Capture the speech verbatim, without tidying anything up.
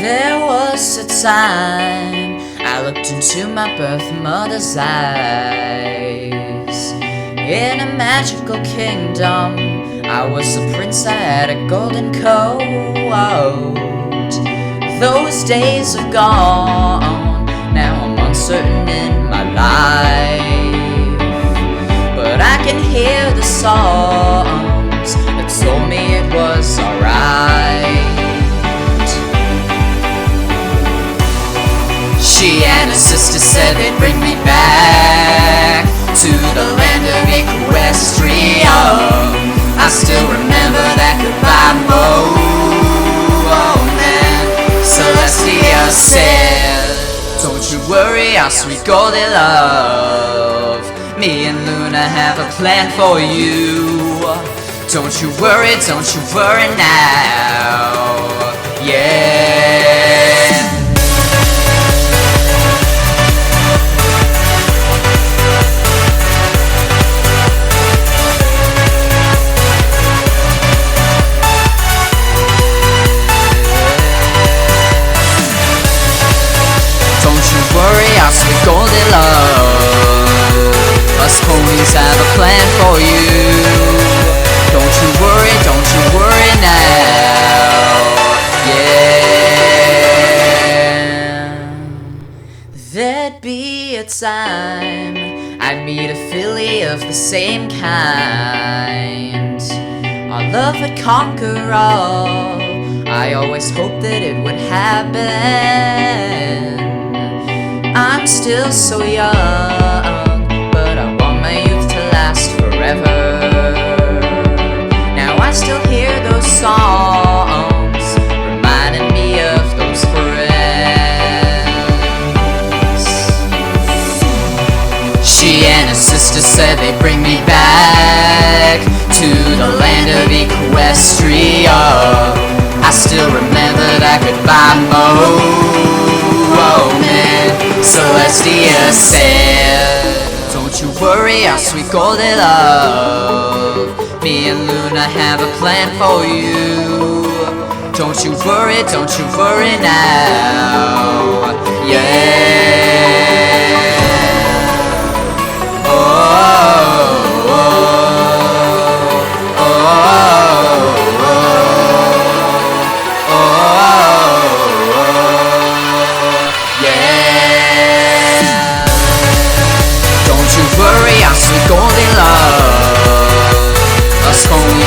There was a time I looked into my birth mother's eyes. In a magical kingdom, I was a prince, I had a golden coat. Those days are gone, now I'm uncertain in my life. But I can hear the songs that told me it was alright. She and her sister said they'd bring me back to the land of Equestria. I still remember that goodbye moment. Celestia said, don't you worry, our sweet golden love. Me and Luna have a plan for you. Don't you worry, don't you worry now. Yeah. Our sweet golden love, us ponies have a plan for you. Don't you worry, don't you worry now. Yeah. There'd be a time I'd meet a filly of the same kind. Our love would conquer all. I always hoped that it would happen. I'm still so young, but I want my youth to last forever. Now I still hear those songs, reminding me of those friends. She and her sister said they'd bring me back to the land of Equestria. I still remember that goodbye moment. Celestia said, don't you worry, our sweet golden love. Me and Luna have a plan for you. Don't you worry, don't you worry now. Yeah. Oh, oh, oh, oh, oh, oh, yeah. Don't you worry, our sweet golden love. Us ponies